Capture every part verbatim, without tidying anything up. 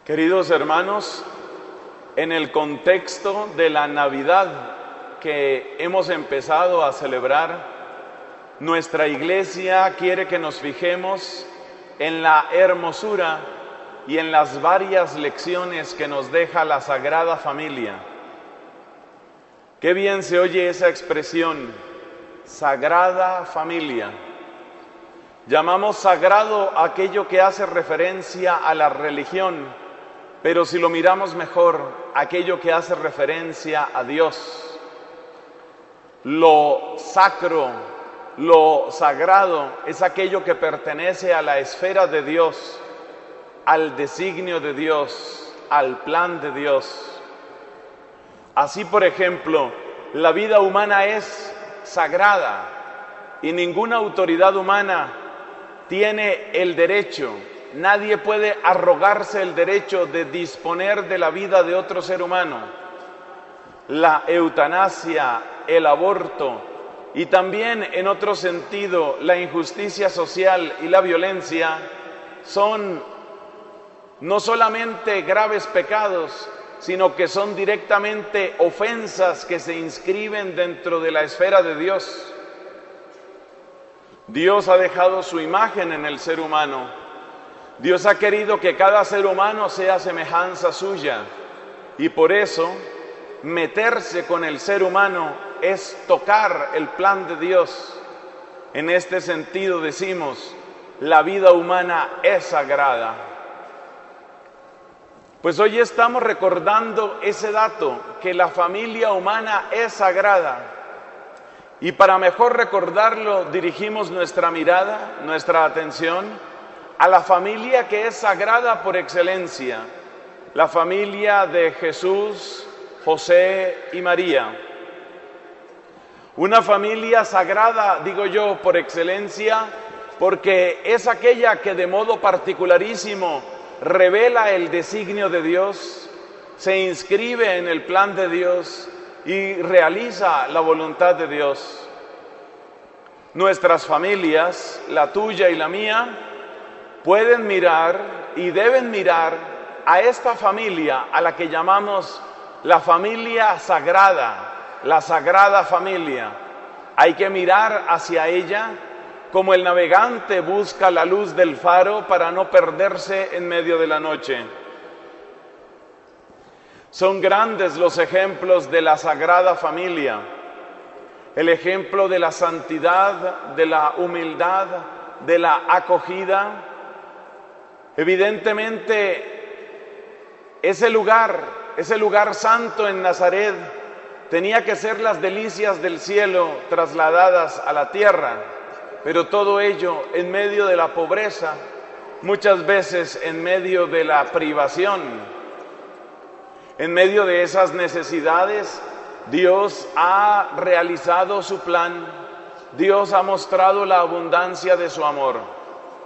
Queridos hermanos, en el contexto de la Navidad que hemos empezado a celebrar, nuestra iglesia quiere que nos fijemos en la hermosura y en las varias lecciones que nos deja la Sagrada Familia. Qué bien se oye esa expresión, Sagrada Familia. Llamamos sagrado aquello que hace referencia a la religión, pero si lo miramos mejor, aquello que hace referencia a Dios. Lo sacro, lo sagrado es aquello que pertenece a la esfera de Dios, al designio de Dios, al plan de Dios. Así, por ejemplo, la vida humana es sagrada y ninguna autoridad humana tiene el derecho, nadie puede arrogarse el derecho de disponer de la vida de otro ser humano. La eutanasia, el aborto y también, en otro sentido, la injusticia social y la violencia son no solamente graves pecados, sino que son directamente ofensas que se inscriben dentro de la esfera de Dios. Dios ha dejado su imagen en el ser humano. Dios ha querido que cada ser humano sea semejanza suya, y por eso meterse con el ser humano es tocar el plan de Dios. En este sentido decimos, la vida humana es sagrada. Pues hoy estamos recordando ese dato, que la familia humana es sagrada. Y para mejor recordarlo, dirigimos nuestra mirada, nuestra atención a la familia que es sagrada por excelencia, la familia de Jesús, José y María. Una familia sagrada, digo yo, por excelencia, porque es aquella que de modo particularísimo revela el designio de Dios, se inscribe en el plan de Dios y realiza la voluntad de Dios. Nuestras familias, la tuya y la mía, pueden mirar y deben mirar a esta familia a la que llamamos la familia sagrada, la sagrada familia. Hay que mirar hacia ella como el navegante busca la luz del faro para no perderse en medio de la noche. Son grandes los ejemplos de la Sagrada Familia, el ejemplo de la santidad, de la humildad, de la acogida. Evidentemente, ese lugar, ese lugar santo en Nazaret, tenía que ser las delicias del cielo trasladadas a la tierra, pero todo ello en medio de la pobreza, muchas veces en medio de la privación. En medio de esas necesidades, Dios ha realizado su plan, Dios ha mostrado la abundancia de su amor.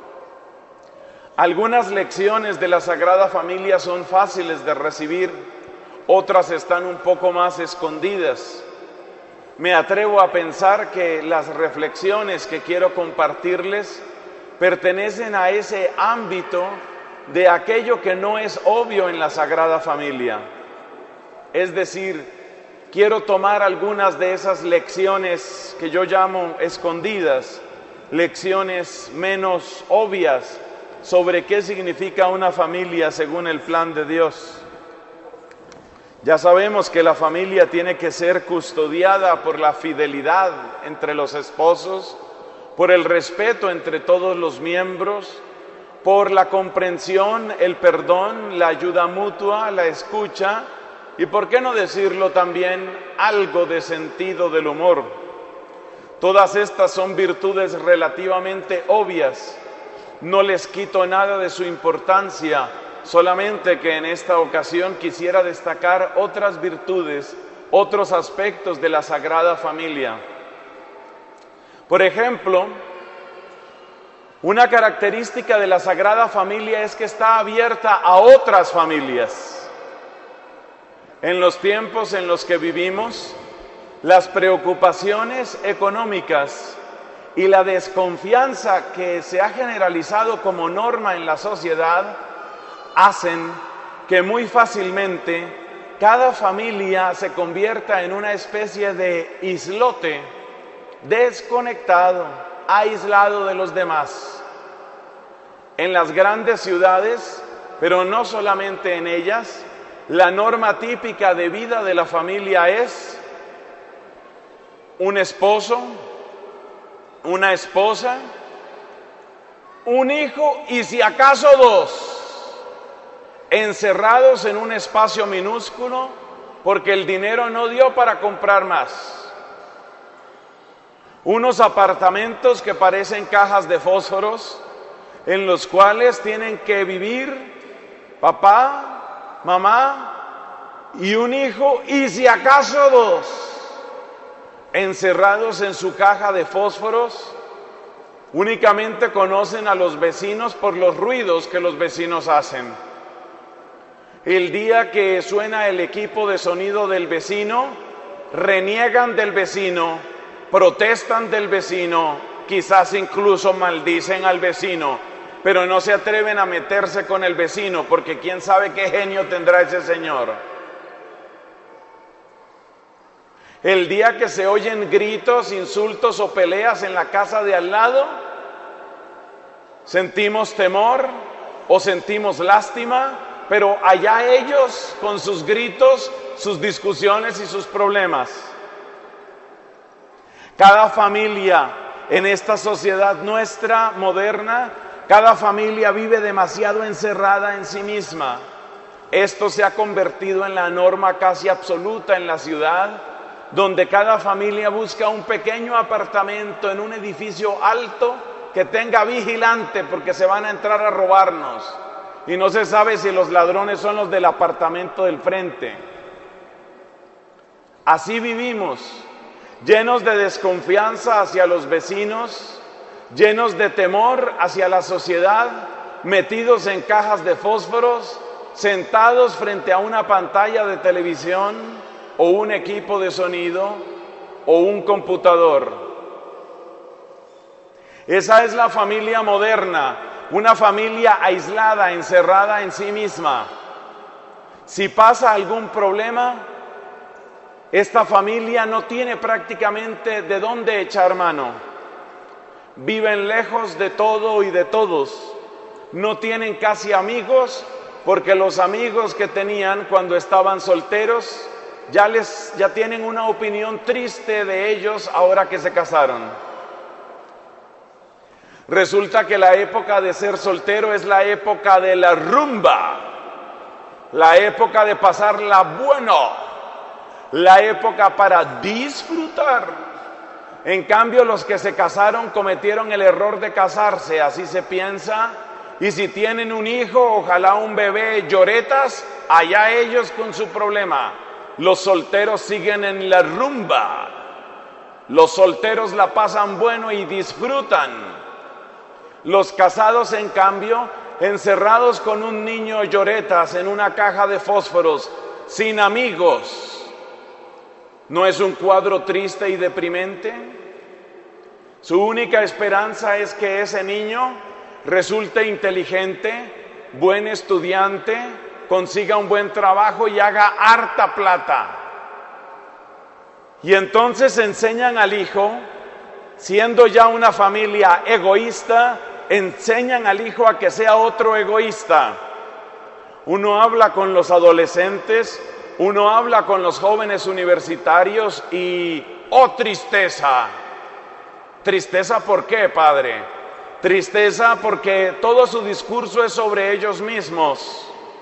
Algunas lecciones de la Sagrada Familia son fáciles de recibir, otras están un poco más escondidas. Me atrevo a pensar que las reflexiones que quiero compartirles pertenecen a ese ámbito de aquello que no es obvio en la Sagrada Familia. Es decir, quiero tomar algunas de esas lecciones que yo llamo escondidas, lecciones menos obvias sobre qué significa una familia según el plan de Dios. Ya sabemos que la familia tiene que ser custodiada por la fidelidad entre los esposos, por el respeto entre todos los miembros, por la comprensión, el perdón, la ayuda mutua, la escucha y, por qué no decirlo también, algo de sentido del humor. Todas estas son virtudes relativamente obvias. No les quito nada de su importancia, solamente que en esta ocasión quisiera destacar otras virtudes, otros aspectos de la Sagrada Familia. Por ejemplo, una característica de la Sagrada Familia es que está abierta a otras familias. En los tiempos en los que vivimos, las preocupaciones económicas y la desconfianza que se ha generalizado como norma en la sociedad hacen que muy fácilmente cada familia se convierta en una especie de islote desconectado, aislado de los demás. En las grandes ciudades, pero no solamente en ellas, la norma típica de vida de la familia es un esposo, una esposa, un hijo y si acaso dos, encerrados en un espacio minúsculo porque el dinero no dio para comprar más. Unos apartamentos que parecen cajas de fósforos en los cuales tienen que vivir papá, mamá y un hijo y si acaso dos, encerrados en su caja de fósforos. Únicamente conocen a los vecinos por los ruidos que los vecinos hacen. El día que suena el equipo de sonido del vecino, reniegan del vecino, protestan del vecino, quizás incluso maldicen al vecino, pero no se atreven a meterse con el vecino porque quién sabe qué genio tendrá ese señor. El día que se oyen gritos, insultos o peleas en la casa de al lado, sentimos temor o sentimos lástima, pero allá ellos con sus gritos, sus discusiones y sus problemas. Cada familia en esta sociedad nuestra moderna, cada familia vive demasiado encerrada en sí misma. Esto se ha convertido en la norma casi absoluta en la ciudad, donde cada familia busca un pequeño apartamento en un edificio alto que tenga vigilante porque se van a entrar a robarnos. Y no se sabe si los ladrones son los del apartamento del frente. Así vivimos, llenos de desconfianza hacia los vecinos, llenos de temor hacia la sociedad, metidos en cajas de fósforos, sentados frente a una pantalla de televisión o un equipo de sonido o un computador. Esa es la familia moderna, una familia aislada, encerrada en sí misma. Si pasa algún problema, esta familia no tiene prácticamente de dónde echar mano. Viven lejos de todo y de todos. No tienen casi amigos porque los amigos que tenían cuando estaban solteros ya, les, ya tienen una opinión triste de ellos ahora que se casaron. Resulta que la época de ser soltero es la época de la rumba, la época de pasarla bueno, la época para disfrutar. En cambio, los que se casaron cometieron el error de casarse, así se piensa, y si tienen un hijo, ojalá un bebé lloretas, allá ellos con su problema. Los solteros siguen en la rumba, los solteros la pasan bueno y disfrutan. Los casados, en cambio, encerrados con un niño lloretas en una caja de fósforos, sin amigos. ¿No es un cuadro triste y deprimente? Su única esperanza es que ese niño resulte inteligente, buen estudiante, consiga un buen trabajo y haga harta plata. Y entonces enseñan al hijo, siendo ya una familia egoísta, enseñan al hijo a que sea otro egoísta. Uno habla con los adolescentes, uno habla con los jóvenes universitarios y ¡oh, tristeza! ¿Tristeza por qué, padre? Tristeza porque todo su discurso es sobre ellos mismos.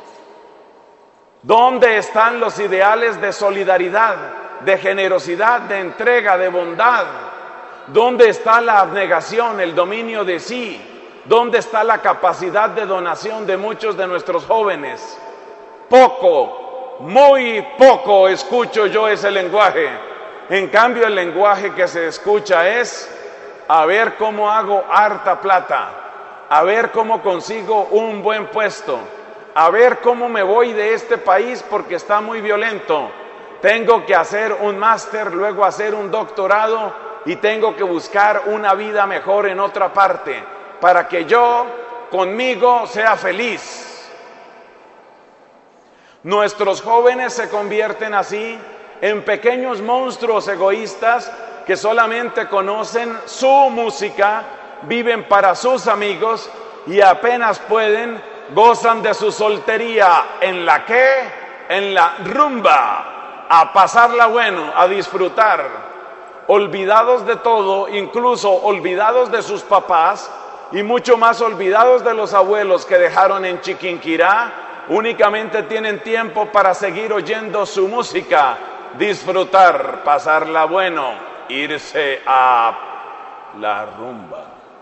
¿Dónde están los ideales de solidaridad, de generosidad, de entrega, de bondad? ¿Dónde está la abnegación, el dominio de sí? ¿Dónde está la capacidad de donación de muchos de nuestros jóvenes? Poco, muy poco escucho yo ese lenguaje. En cambio, el lenguaje que se escucha es a ver cómo hago harta plata, a ver cómo consigo un buen puesto, a ver cómo me voy de este país porque está muy violento. Tengo que hacer un máster, luego hacer un doctorado y tengo que buscar una vida mejor en otra parte para que yo conmigo sea feliz. Nuestros jóvenes se convierten así en pequeños monstruos egoístas que solamente conocen su música, viven para sus amigos y apenas pueden, gozan de su soltería. ¿En la qué? En la rumba, a pasarla bueno, a disfrutar, olvidados de todo, incluso olvidados de sus papás y mucho más olvidados de los abuelos que dejaron en Chiquinquirá. Únicamente tienen tiempo para seguir oyendo su música, disfrutar, pasarla bueno, irse a la rumba.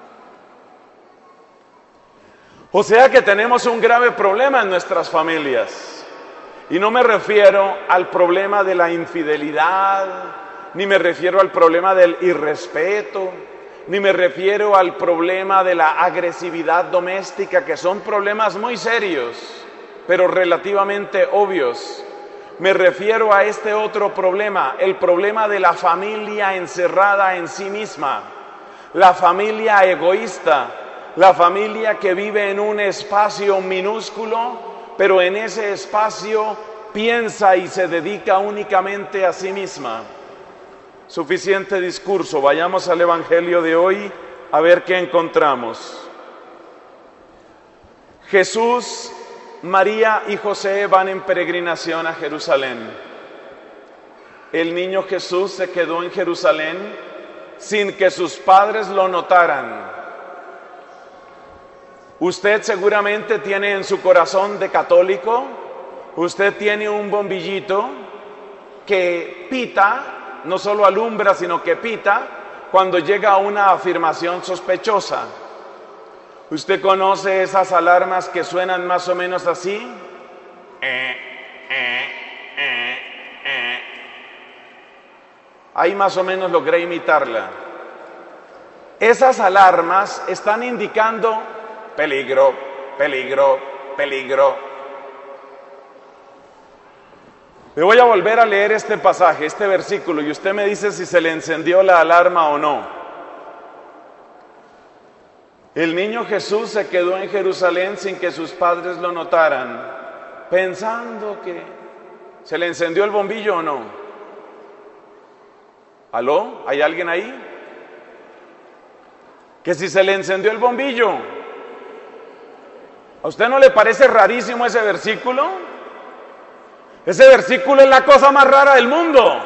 O sea que tenemos un grave problema en nuestras familias. Y no me refiero al problema de la infidelidad, ni me refiero al problema del irrespeto, ni me refiero al problema de la agresividad doméstica, que son problemas muy serios, pero relativamente obvios. Me refiero a este otro problema, el problema de la familia encerrada en sí misma, la familia egoísta, la familia que vive en un espacio minúsculo, pero en ese espacio piensa y se dedica únicamente a sí misma. Suficiente discurso, vayamos al Evangelio de hoy a ver qué encontramos. Jesús, María y José van en peregrinación a Jerusalén. El niño Jesús se quedó en Jerusalén sin que sus padres lo notaran. Usted seguramente tiene en su corazón de católico, usted tiene un bombillito que pita, no solo alumbra, sino que pita cuando llega a una afirmación sospechosa. ¿Usted conoce esas alarmas que suenan más o menos así? Eh, eh, eh, eh. Ahí más o menos logré imitarla. Esas alarmas están indicando peligro, peligro, peligro. Le voy a volver a leer este pasaje, este versículo, y usted me dice si se le encendió la alarma o no. El niño Jesús se quedó en Jerusalén sin que sus padres lo notaran, pensando que... ¿Se le encendió el bombillo o no? ¿Aló? ¿Hay alguien ahí? Que si se le encendió el bombillo. ¿A usted no le parece rarísimo ese versículo? Ese versículo es la cosa más rara del mundo.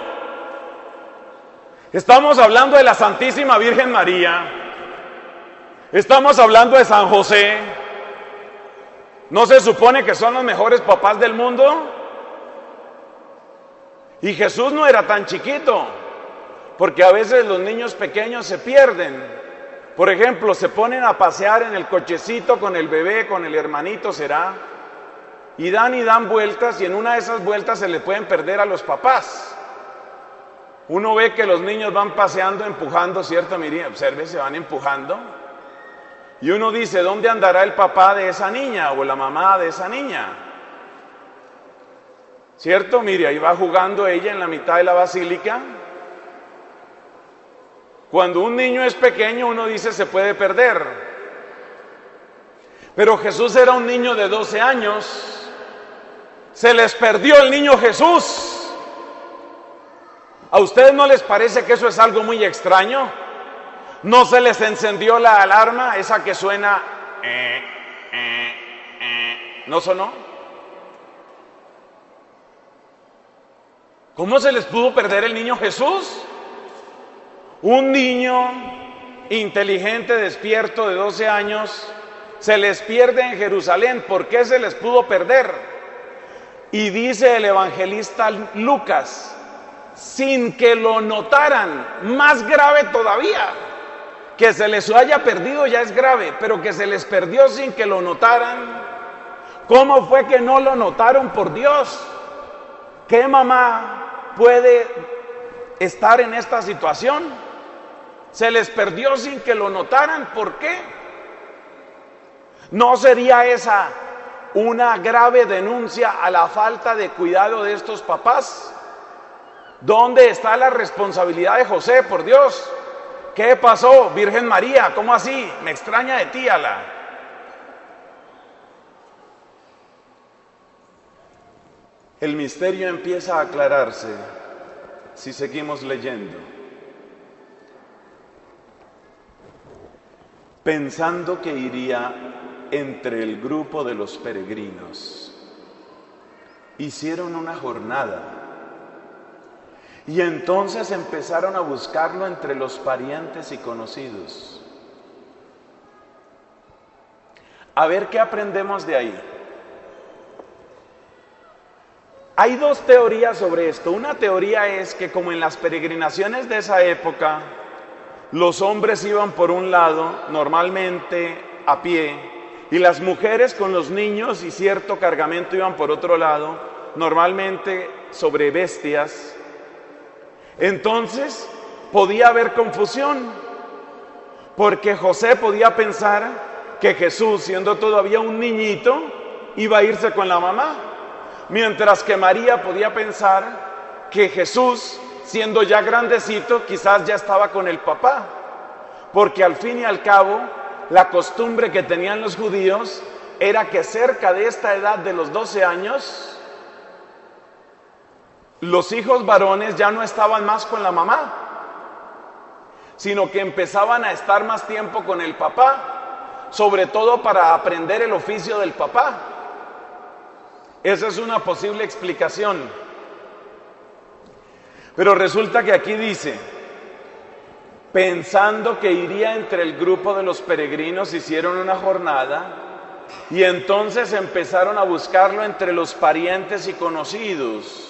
Estamos hablando de la Santísima Virgen María. Estamos hablando de San José. ¿No se supone que son los mejores papás del mundo? Y Jesús no era tan chiquito, porque a veces los niños pequeños se pierden. Por ejemplo, se ponen a pasear en el cochecito con el bebé, con el hermanito, será, y dan y dan vueltas, y en una de esas vueltas se le pueden perder a los papás. Uno ve que los niños van paseando, empujando, ¿cierto? Mire, observe, se van empujando. Y uno dice, ¿dónde andará el papá de esa niña o la mamá de esa niña? ¿Cierto? Mire, ahí va jugando ella en la mitad de la basílica. Cuando un niño es pequeño, uno dice, se puede perder. Pero Jesús era un niño de doce años. Se les perdió el niño Jesús. ¿A ustedes no les parece que eso es algo muy extraño? ¿No se les encendió la alarma, esa que suena? Eh, eh, eh, ¿No sonó? ¿Cómo se les pudo perder el niño Jesús? Un niño inteligente, despierto, de doce años, se les pierde en Jerusalén. ¿Por qué se les pudo perder? Y dice el evangelista Lucas, sin que lo notaran. Más grave todavía. Que se les haya perdido ya es grave, pero que se les perdió sin que lo notaran. ¿Cómo fue que no lo notaron, por Dios? ¿Qué mamá puede estar en esta situación? Se les perdió sin que lo notaran. ¿Por qué? ¿No sería esa una grave denuncia a la falta de cuidado de estos papás? ¿Dónde está la responsabilidad de José, por Dios? ¿Qué pasó, Virgen María? ¿Cómo así? Me extraña de ti, Ala. El misterio empieza a aclararse si seguimos leyendo. Pensando que iría entre el grupo de los peregrinos, hicieron una jornada y entonces empezaron a buscarlo entre los parientes y conocidos. A ver qué aprendemos de ahí. Hay dos teorías sobre esto. Una teoría es que, como en las peregrinaciones de esa época, los hombres iban por un lado, normalmente a pie, y las mujeres con los niños y cierto cargamento iban por otro lado, normalmente sobre bestias. Entonces podía haber confusión, porque José podía pensar que Jesús, siendo todavía un niñito, iba a irse con la mamá, mientras que María podía pensar que Jesús, siendo ya grandecito, quizás ya estaba con el papá, porque al fin y al cabo, la costumbre que tenían los judíos era que cerca de esta edad de los doce años, los hijos varones ya no estaban más con la mamá, sino que empezaban a estar más tiempo con el papá, sobre todo para aprender el oficio del papá. Esa es una posible explicación. Pero resulta que aquí dice, pensando que iría entre el grupo de los peregrinos, hicieron una jornada y entonces empezaron a buscarlo entre los parientes y conocidos.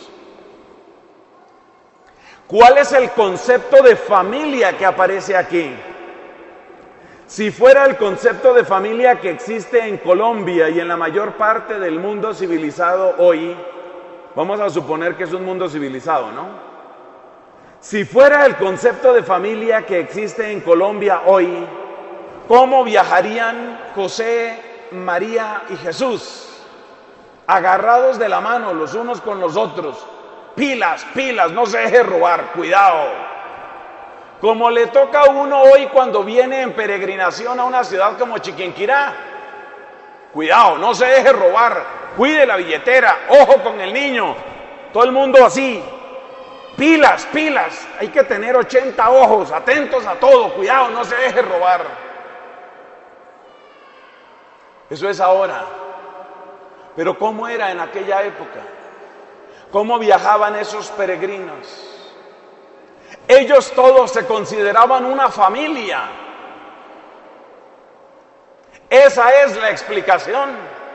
¿Cuál es el concepto de familia que aparece aquí? Si fuera el concepto de familia que existe en Colombia y en la mayor parte del mundo civilizado hoy, vamos a suponer que es un mundo civilizado, ¿no? Si fuera el concepto de familia que existe en Colombia hoy, ¿cómo viajarían José, María y Jesús? Agarrados de la mano los unos con los otros. Pilas, pilas, no se deje robar, cuidado. Como le toca a uno hoy cuando viene en peregrinación a una ciudad como Chiquinquirá. Cuidado, no se deje robar, cuide la billetera, ojo con el niño. Todo el mundo así. Pilas, pilas, hay que tener ochenta ojos, atentos a todo, cuidado, no se deje robar. Eso es ahora. Pero ¿cómo era en aquella época? ¿Cómo viajaban esos peregrinos? Ellos todos se consideraban una familia. Esa es la explicación.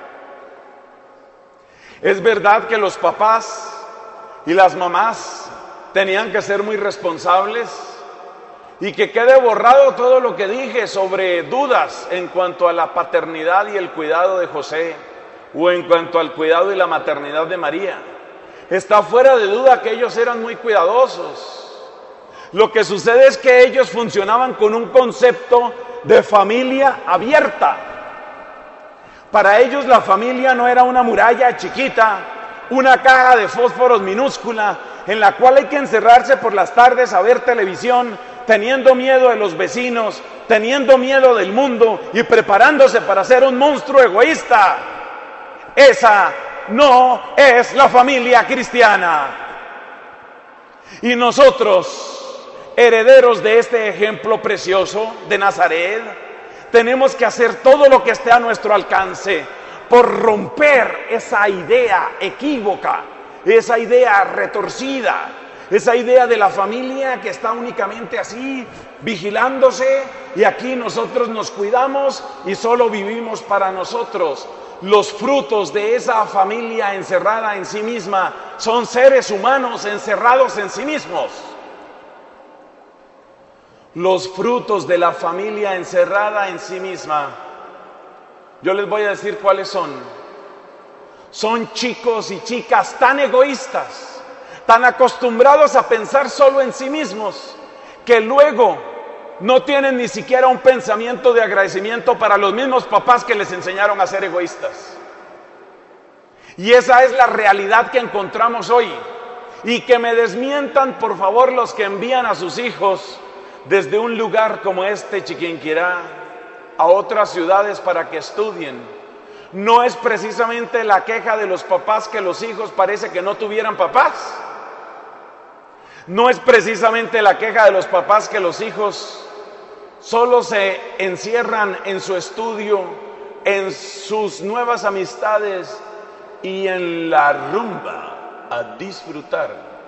Es verdad que los papás y las mamás tenían que ser muy responsables y que quede borrado todo lo que dije sobre dudas en cuanto a la paternidad y el cuidado de José o en cuanto al cuidado y la maternidad de María. Está fuera de duda que ellos eran muy cuidadosos. Lo que sucede es que ellos funcionaban con un concepto de familia abierta. Para ellos la familia no era una muralla chiquita, una caja de fósforos minúscula en la cual hay que encerrarse por las tardes a ver televisión, teniendo miedo de los vecinos, teniendo miedo del mundo y preparándose para ser un monstruo egoísta. Esa no es la familia cristiana. Y nosotros, herederos de este ejemplo precioso de Nazaret, tenemos que hacer todo lo que esté a nuestro alcance por romper esa idea equívoca, esa idea retorcida, esa idea de la familia que está únicamente así, vigilándose, y aquí nosotros nos cuidamos y solo vivimos para nosotros. Los frutos de esa familia encerrada en sí misma son seres humanos encerrados en sí mismos. Los frutos de la familia encerrada en sí misma, yo les voy a decir cuáles son. Son chicos y chicas tan egoístas, tan acostumbrados a pensar solo en sí mismos, que luego no tienen ni siquiera un pensamiento de agradecimiento para los mismos papás que les enseñaron a ser egoístas. Y esa es la realidad que encontramos hoy. Y que me desmientan, por favor, los que envían a sus hijos desde un lugar como este, Chiquinquirá, a otras ciudades para que estudien. no es precisamente la queja de los papás que los hijos parece que no tuvieran papás. No es precisamente la queja de los papás que los hijos solo se encierran en su estudio, en sus nuevas amistades y en la rumba a disfrutar.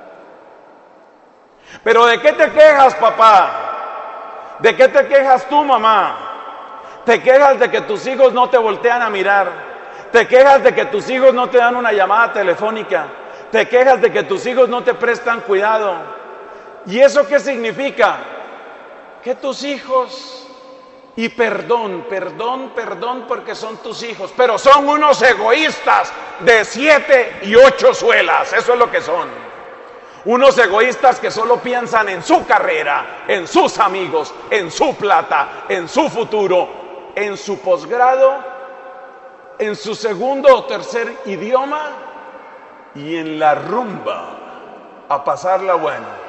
Pero ¿de qué te quejas, papá? ¿De qué te quejas tú, mamá? Te quejas de que tus hijos no te voltean a mirar. Te quejas de que tus hijos no te dan una llamada telefónica. Te quejas de que tus hijos no te prestan cuidado. ¿Y eso qué significa? Que tus hijos, y perdón, perdón, perdón porque son tus hijos, pero son unos egoístas de siete y ocho suelas, eso es lo que son. Unos egoístas que solo piensan en su carrera, en sus amigos, en su plata, en su futuro, en su posgrado, en su segundo o tercer idioma y en la rumba a pasarla bueno.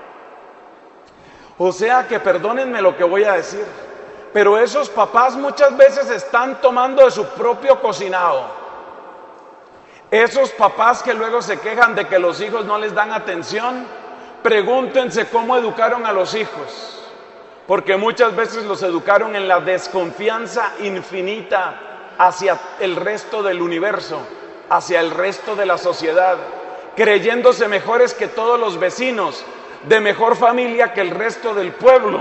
O sea que perdónenme lo que voy a decir, pero esos papás muchas veces están tomando de su propio cocinado. Esos papás que luego se quejan de que los hijos no les dan atención, pregúntense cómo educaron a los hijos, porque muchas veces los educaron en la desconfianza infinita hacia el resto del universo, hacia el resto de la sociedad, creyéndose mejores que todos los vecinos, de mejor familia que el resto del pueblo.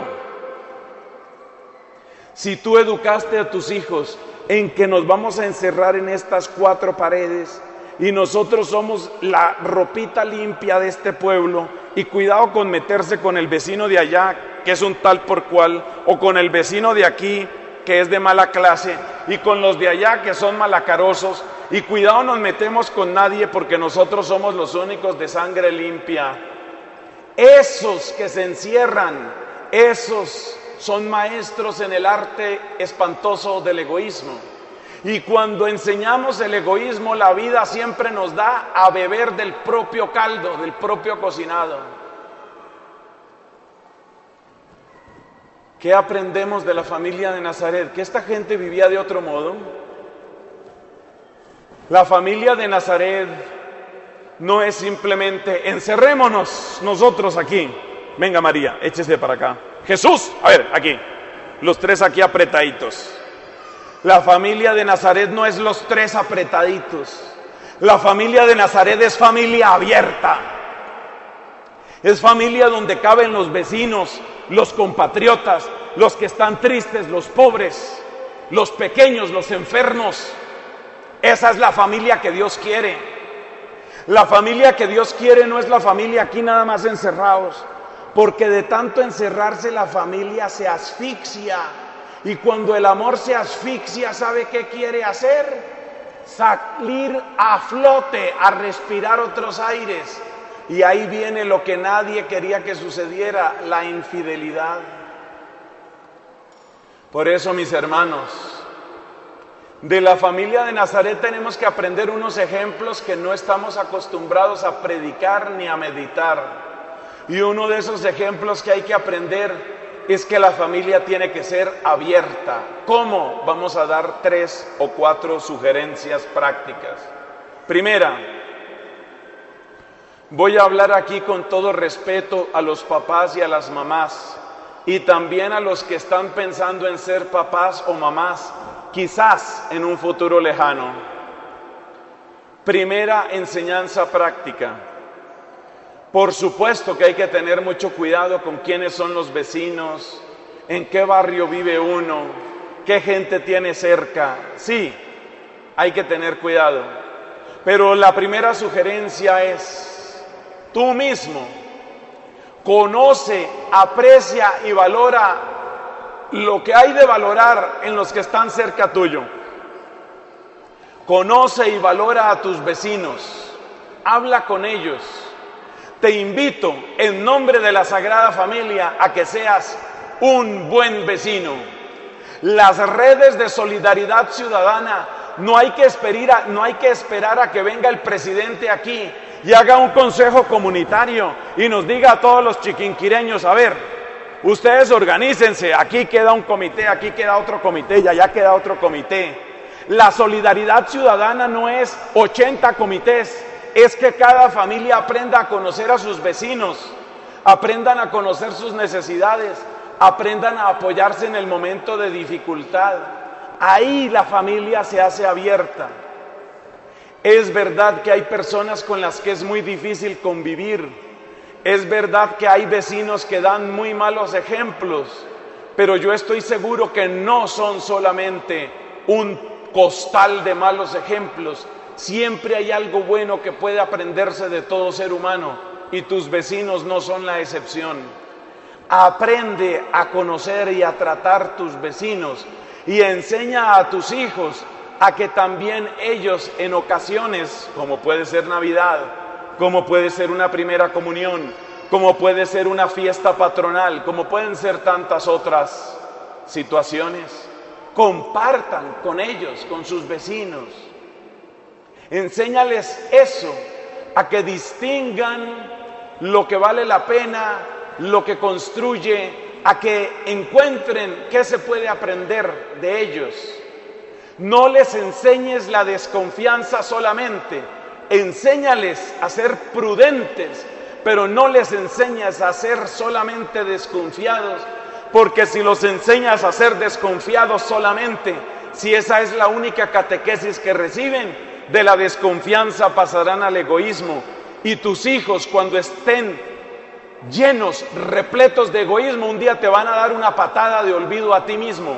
Si tú educaste a tus hijos en que nos vamos a encerrar en estas cuatro paredes y nosotros somos la ropita limpia de este pueblo, y cuidado con meterse con el vecino de allá que es un tal por cual, o con el vecino de aquí que es de mala clase, y con los de allá que son malacarosos, y cuidado nos metemos con nadie porque nosotros somos los únicos de sangre limpia. Esos que se encierran, esos son maestros en el arte espantoso del egoísmo. Y cuando enseñamos el egoísmo, la vida siempre nos da a beber del propio caldo, del propio cocinado. ¿Qué aprendemos de la familia de Nazaret? Que esta gente vivía de otro modo. La familia de Nazaret no es simplemente encerrémonos nosotros aquí. Venga María, échese para acá. Jesús, a ver, aquí. Los tres aquí apretaditos. La familia de Nazaret no es los tres apretaditos. La familia de Nazaret es familia abierta. Es familia donde caben los vecinos, los compatriotas, los que están tristes, los pobres, los pequeños, los enfermos. Esa es la familia que Dios quiere. La familia que Dios quiere no es la familia aquí nada más encerrados, porque de tanto encerrarse la familia se asfixia, y cuando el amor se asfixia, ¿sabe qué quiere hacer? Salir a flote, a respirar otros aires, y ahí viene lo que nadie quería que sucediera, la infidelidad. Por eso, mis hermanos, de la familia de Nazaret tenemos que aprender unos ejemplos que no estamos acostumbrados a predicar ni a meditar. Y uno de esos ejemplos que hay que aprender es que la familia tiene que ser abierta. ¿Cómo? Vamos a dar tres o cuatro sugerencias prácticas. Primera, voy a hablar aquí con todo respeto a los papás y a las mamás, y también a los que están pensando en ser papás o mamás, quizás en un futuro lejano. Primera enseñanza práctica. Por supuesto que hay que tener mucho cuidado con quiénes son los vecinos, en qué barrio vive uno, qué gente tiene cerca. Sí, hay que tener cuidado. Pero la primera sugerencia es, tú mismo conoce, aprecia y valora lo que hay de valorar en los que están cerca tuyo. Conoce y valora a tus vecinos, habla con ellos. Te invito en nombre de la Sagrada Familia a que seas un buen vecino. Las redes de solidaridad ciudadana, no hay que esperar, no hay que esperar a que venga el presidente aquí y haga un consejo comunitario y nos diga a todos los chiquinquireños, a ver, ustedes organícense, aquí queda un comité, aquí queda otro comité y allá queda otro comité. La solidaridad ciudadana no es ochenta comités, es que cada familia aprenda a conocer a sus vecinos, aprendan a conocer sus necesidades, aprendan a apoyarse en el momento de dificultad. Ahí la familia se hace abierta. Es verdad que hay personas con las que es muy difícil convivir. Es verdad que hay vecinos que dan muy malos ejemplos, pero yo estoy seguro que no son solamente un costal de malos ejemplos. Siempre hay algo bueno que puede aprenderse de todo ser humano y tus vecinos no son la excepción. Aprende a conocer y a tratar tus vecinos y enseña a tus hijos a que también ellos en ocasiones, como puede ser Navidad, como puede ser una primera comunión, como puede ser una fiesta patronal, como pueden ser tantas otras situaciones, compartan con ellos, con sus vecinos. Enséñales eso, a que distingan lo que vale la pena, lo que construye, a que encuentren qué se puede aprender de ellos. No les enseñes la desconfianza solamente, enséñales a ser prudentes, pero no les enseñes a ser solamente desconfiados, porque si los enseñas a ser desconfiados solamente, si esa es la única catequesis que reciben, de la desconfianza pasarán al egoísmo, y tus hijos cuando estén llenos, repletos de egoísmo, un día te van a dar una patada de olvido a ti mismo.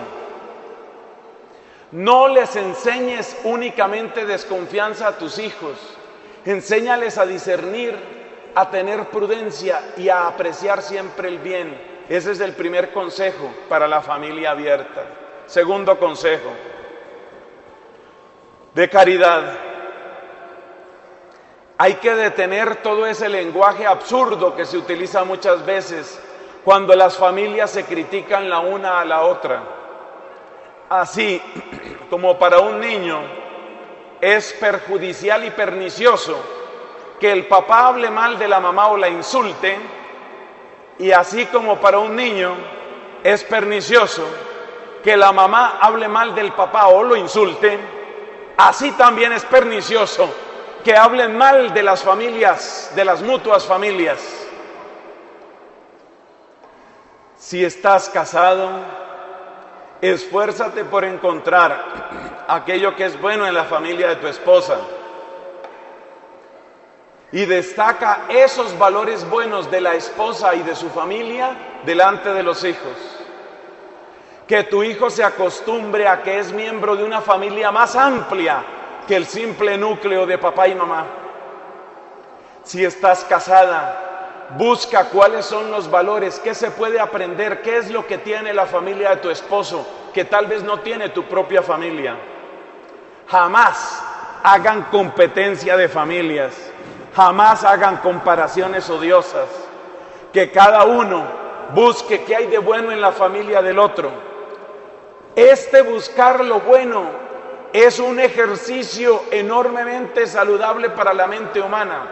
No les enseñes únicamente desconfianza a tus hijos, enséñales a discernir, a tener prudencia y a apreciar siempre el bien. Ese es el primer consejo para la familia abierta. Segundo consejo, de caridad. Hay que detener todo ese lenguaje absurdo que se utiliza muchas veces cuando las familias se critican la una a la otra. Así como para un niño es perjudicial y pernicioso que el papá hable mal de la mamá o la insulte, y así como para un niño es pernicioso que la mamá hable mal del papá o lo insulte, así también es pernicioso que hablen mal de las familias, de las mutuas familias. Si estás casado, esfuérzate por encontrar aquello que es bueno en la familia de tu esposa y destaca esos valores buenos de la esposa y de su familia delante de los hijos. Que tu hijo se acostumbre a que es miembro de una familia más amplia que el simple núcleo de papá y mamá. Si estás casada, busca cuáles son los valores, qué se puede aprender, qué es lo que tiene la familia de tu esposo que tal vez no tiene tu propia familia. Jamás hagan competencia de familias, jamás hagan comparaciones odiosas, que cada uno busque qué hay de bueno en la familia del otro. Este buscar lo bueno es un ejercicio enormemente saludable para la mente humana.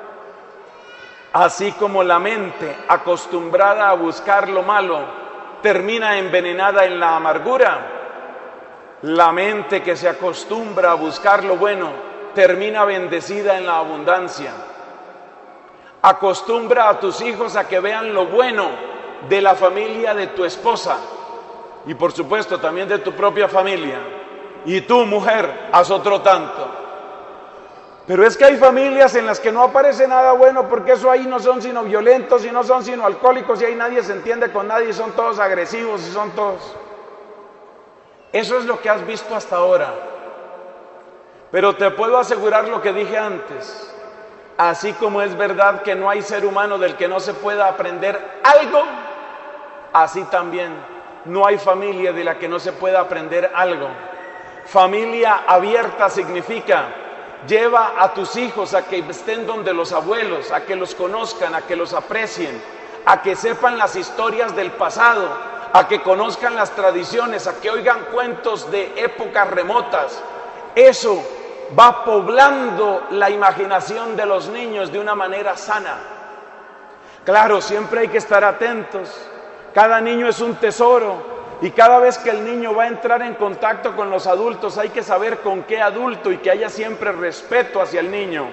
Así como la mente acostumbrada a buscar lo malo termina envenenada en la amargura, la mente que se acostumbra a buscar lo bueno termina bendecida en la abundancia. Acostumbra a tus hijos a que vean lo bueno de la familia de tu esposa y por supuesto también de tu propia familia. Y tú, mujer, haz otro tanto. Pero es que hay familias en las que no aparece nada bueno, porque eso ahí no son sino violentos y no son sino alcohólicos y ahí nadie se entiende con nadie y son todos agresivos y son todos. Eso es lo que has visto hasta ahora. Pero te puedo asegurar lo que dije antes. Así como es verdad que no hay ser humano del que no se pueda aprender algo, así también no hay familia de la que no se pueda aprender algo. Familia abierta significa lleva a tus hijos a que estén donde los abuelos, a que los conozcan, a que los aprecien, a que sepan las historias del pasado, a que conozcan las tradiciones, a que oigan cuentos de épocas remotas. Eso va poblando la imaginación de los niños de una manera sana. Claro, siempre hay que estar atentos. Cada niño es un tesoro. Y cada vez que el niño va a entrar en contacto con los adultos, hay que saber con qué adulto y que haya siempre respeto hacia el niño.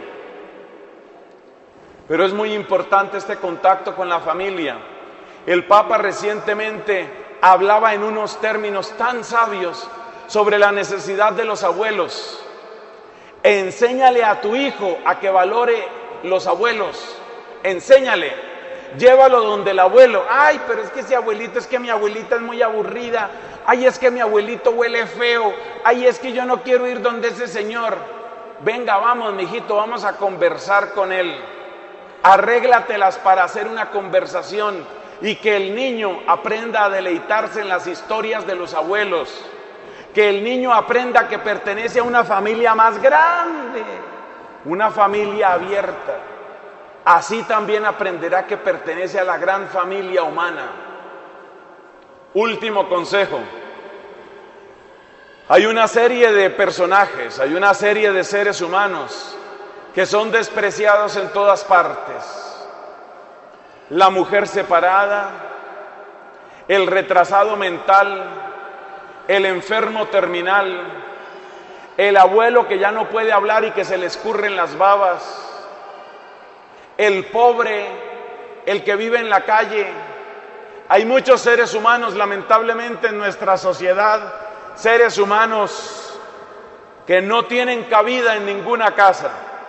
Pero es muy importante este contacto con la familia. El Papa recientemente hablaba en unos términos tan sabios sobre la necesidad de los abuelos. Enséñale a tu hijo a que valore los abuelos. Enséñale. Llévalo donde el abuelo. Ay, pero es que ese abuelito, es que mi abuelita es muy aburrida. Ay, es que mi abuelito huele feo. Ay, es que yo no quiero ir donde ese señor. Venga, vamos, mijito, vamos a conversar con él. Arréglatelas para hacer una conversación y que el niño aprenda a deleitarse en las historias de los abuelos. Que el niño aprenda que pertenece a una familia más grande, una familia abierta. Así también aprenderá que pertenece a la gran familia humana. Último consejo. Hay una serie de personajes, hay una serie de seres humanos que son despreciados en todas partes. La mujer separada, el retrasado mental, el enfermo terminal, el abuelo que ya no puede hablar y que se le escurren las babas, el pobre, el que vive en la calle. Hay muchos seres humanos, lamentablemente, en nuestra sociedad, seres humanos que no tienen cabida en ninguna casa.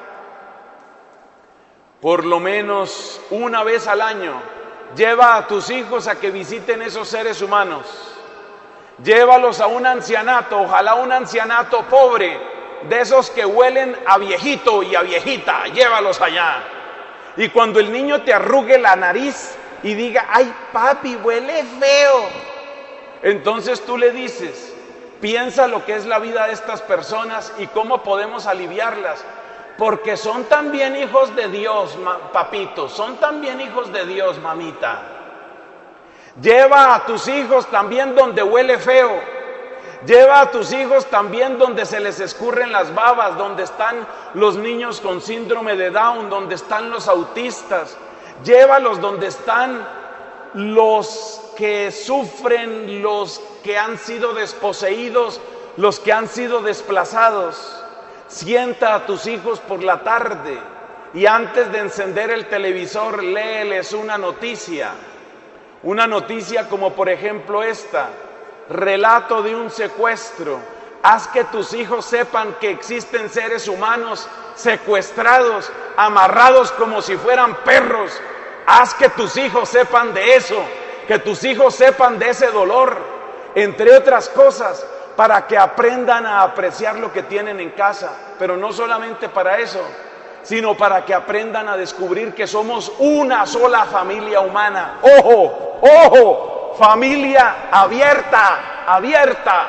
Por lo menos una vez al año, lleva a tus hijos a que visiten esos seres humanos. Llévalos a un ancianato, ojalá un ancianato pobre, de esos que huelen a viejito y a viejita, llévalos allá. Y cuando el niño te arrugue la nariz y diga, ay papi, huele feo, entonces tú le dices, piensa lo que es la vida de estas personas y cómo podemos aliviarlas, porque son también hijos de Dios, papito, son también hijos de Dios, mamita. Lleva a tus hijos también donde huele feo. Lleva a tus hijos también donde se les escurren las babas, donde están los niños con síndrome de Down, donde están los autistas. Llévalos donde están los que sufren, los que han sido desposeídos, los que han sido desplazados. Sienta a tus hijos por la tarde y antes de encender el televisor, léeles una noticia. Una noticia como por ejemplo esta. Relato de un secuestro. Haz que tus hijos sepan que existen seres humanos secuestrados, amarrados como si fueran perros. Haz que tus hijos sepan de eso, que tus hijos sepan de ese dolor, entre otras cosas, para que aprendan a apreciar lo que tienen en casa. Pero no solamente para eso, sino para que aprendan a descubrir que somos una sola familia humana. ¡Ojo! ¡Ojo! Familia abierta, abierta.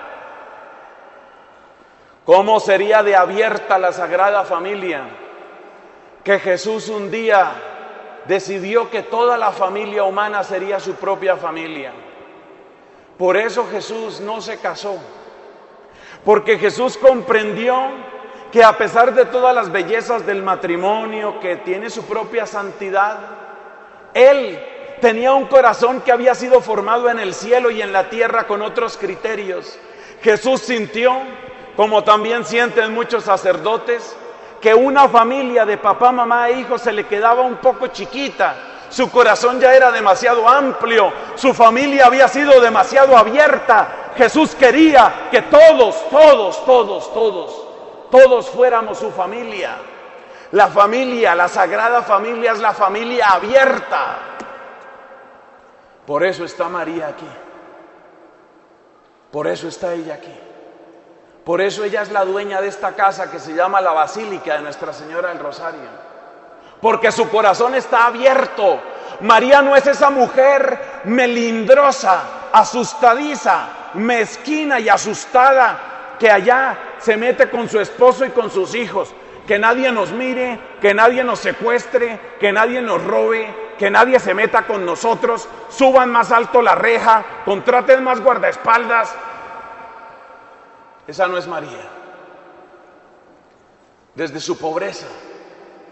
¿Cómo sería de abierta la Sagrada Familia? Que Jesús un día decidió que toda la familia humana sería su propia familia. Por eso Jesús no se casó. Porque Jesús comprendió que a pesar de todas las bellezas del matrimonio, que tiene su propia santidad, Él tenía un corazón que había sido formado en el cielo y en la tierra con otros criterios. Jesús sintió, como también sienten muchos sacerdotes, que una familia de papá, mamá e hijos se le quedaba un poco chiquita. Su corazón ya era demasiado amplio, su familia había sido demasiado abierta. Jesús quería que todos, todos, todos, todos, todos fuéramos su familia. La familia, la Sagrada Familia es la familia abierta. Por eso está María aquí. Por eso está ella aquí. Por eso ella es la dueña de esta casa que se llama la Basílica de Nuestra Señora del Rosario. Porque su corazón está abierto. María no es esa mujer melindrosa, asustadiza, mezquina y asustada que allá se mete con su esposo y con sus hijos. Que nadie nos mire, que nadie nos secuestre, que nadie nos robe, que nadie se meta con nosotros, suban más alto la reja, contraten más guardaespaldas. Esa no es María. Desde su pobreza,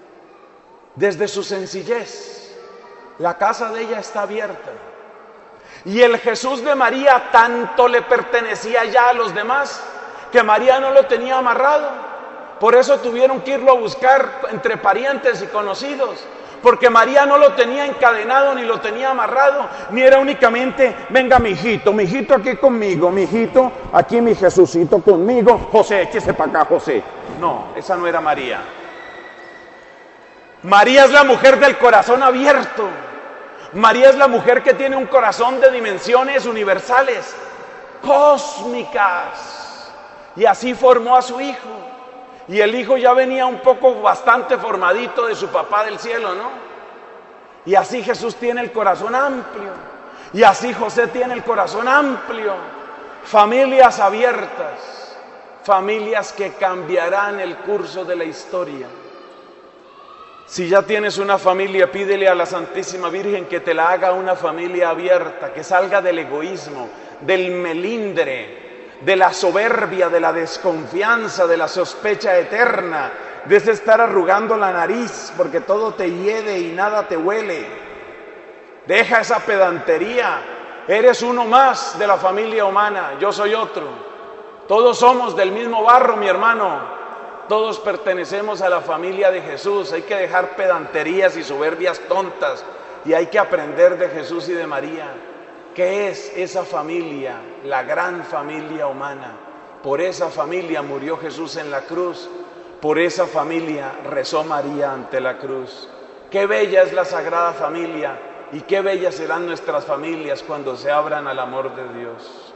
desde su sencillez, la casa de ella está abierta. Y el Jesús de María tanto le pertenecía ya a los demás, que María no lo tenía amarrado. Por eso tuvieron que irlo a buscar entre parientes y conocidos, porque María no lo tenía encadenado ni lo tenía amarrado, ni era únicamente, venga mi hijito, mi hijito aquí conmigo, mi hijito aquí, mi Jesucito conmigo, José, échese para acá, José. No, esa no era María. María es la mujer del corazón abierto. María es la mujer que tiene un corazón de dimensiones universales, cósmicas. Y así formó a su hijo. Y el hijo ya venía un poco bastante formadito de su papá del cielo, ¿no? Y así Jesús tiene el corazón amplio. Y así José tiene el corazón amplio. Familias abiertas. Familias que cambiarán el curso de la historia. Si ya tienes una familia, pídele a la Santísima Virgen que te la haga una familia abierta, que salga del egoísmo, del melindre, de la soberbia, de la desconfianza, de la sospecha eterna, de ese estar arrugando la nariz porque todo te hiede y nada te huele. Deja esa pedantería. Eres uno más de la familia humana, yo soy otro. Todos somos del mismo barro, mi hermano. Todos pertenecemos a la familia de Jesús. Hay que dejar pedanterías y soberbias tontas y hay que aprender de Jesús y de María. ¿Qué es esa familia? La gran familia humana. Por esa familia murió Jesús en la cruz. Por esa familia rezó María ante la cruz. Qué bella es la Sagrada Familia y qué bellas serán nuestras familias cuando se abran al amor de Dios.